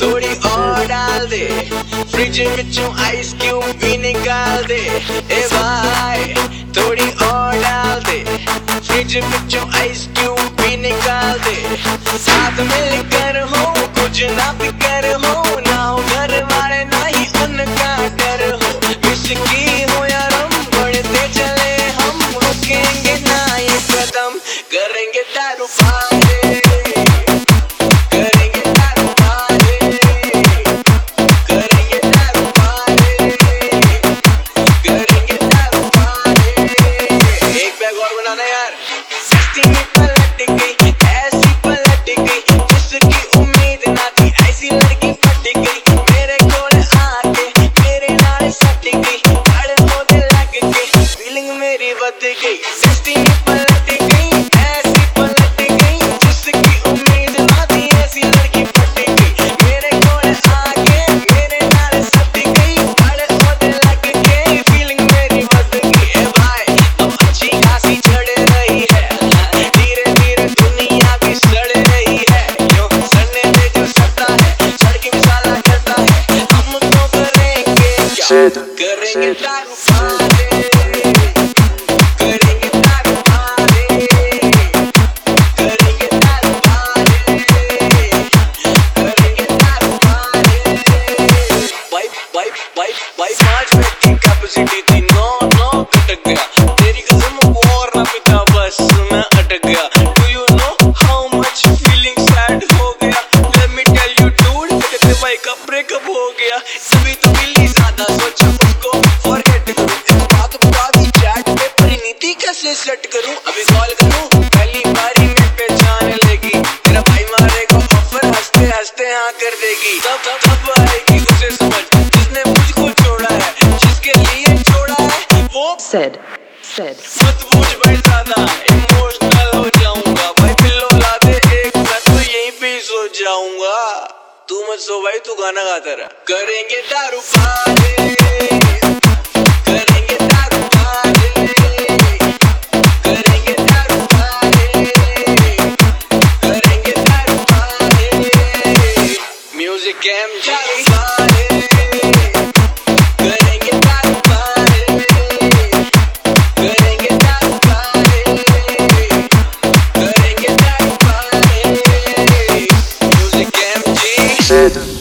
थोड़ी और डाल दे, फ्रिज विचों आइस क्यूब भी निकाल दे। ए भाई थोड़ी और डाल दे, फ्रिज विचों आइस क्यूब भी निकाल दे। साथ मिलकर हो कुछ ना फिकर हो, ना हो घर वाले ना ही उनका डर हो। विस्की हो या रम बढ़ते चले हम, रुकेंगे ना ये कदम, करेंगे दारू पारे, करेंगे दारू पारे, करेंगे दारू पारे, करेंगे दारू पारे। एक बैग और बनाना यार। सस्ती में पलट गई, ऐसी पलट गई, जिसकी उम्मीद ना थी ऐसी लड़की फट गई। मेरे कोल आके मेरे नाल सट गई, अड़ होने लग गई, फीलिंग मेरी बद गई। सस्ती में पलट गई, ऐसी पलट गई, जिसकी उम्मीद ना थी ऐसी लड़की फट गई। मेरे कोल आके मेरे नाल सट गई, अड़ होने लग गई, फीलिंग मेरी बद गई। ए भाई अब अच्छी खासी चढ़ रही है, धीरे धीरे दुनिया भी सड़ रही है। यो सड़ने दे जो सड़ता है, सड़क भी साला करता है। हम तो करेंगे क्या, करेंगे दारू पारे, करेंगे दारू पारे, करेंगे दारू पारे, करेंगे दारू पारे। भाई 5 बेड की कैपेसिटी थी, 9 खटक गया। तेरी कसम और ना पिता बस मैं अटक गया। Do you know how much feeling sad हो गया? Let me tell you dude, तेरे भाई का ब्रेकअप हो गया। तभी तो मिली ज्यादा सोचा उसको फॉरगेट करूं, इस बात बता दी चैट पे परिणीति कैसे सेट करूं। अभी कॉल करूं पहली बारी में पहचान लेगी, तेरा भाई मारेगा ऑफर हंसते हंसते हाँ कर देगी। तब आएगी उसे समझ जिसने मुझको छोड़ा है, जिसके लिए छोड़ा है वो said मत पूछ भाई ज्यादा, इमोशनल हो जाऊंगा। भाई पिल्लो ला दे एक, मैं तो यहीं पे ही सो जाऊंगा। तू मत सो भाई, तू गाना गाता रहा। करेंगे दारू पारे, करेंगे दारू पारे, करेंगे दारू पारे, करेंगे दारू पारे। म्यूजिक एम दारू पारे, करेंगे दारू पारे, करेंगे दारू पारे, करेंगे दारू पारे। Music M G said.